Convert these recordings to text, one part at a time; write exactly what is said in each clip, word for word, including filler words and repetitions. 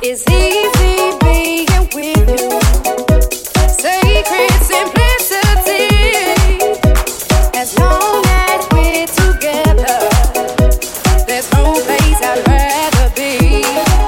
It's easy being with you. Sacred simplicity. As long as we're together, there's no place I'd rather be.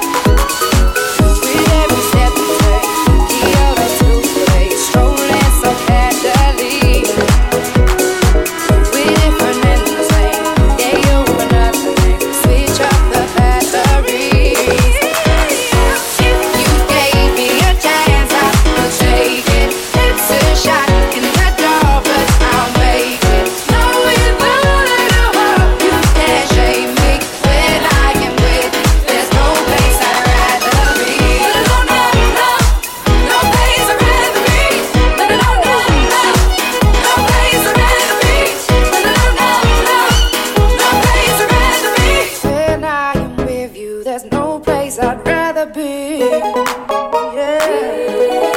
With every step we take, the other two play, strolling so casually. We're different and the same. Yeah, you and nothing. Switch up the batteries. You gave me a chance, I will take it. It's a shot in the dark, but I'll make it. Knowing that I hope you can't shame me. When I am with you, there's no place I'd rather be. No, no, no, no place I'd rather be. No, no, no, no, no place I'd rather be. No, no, no, no, no place I'd rather be. When I am with you, there's no place I'd rather be. Yeah.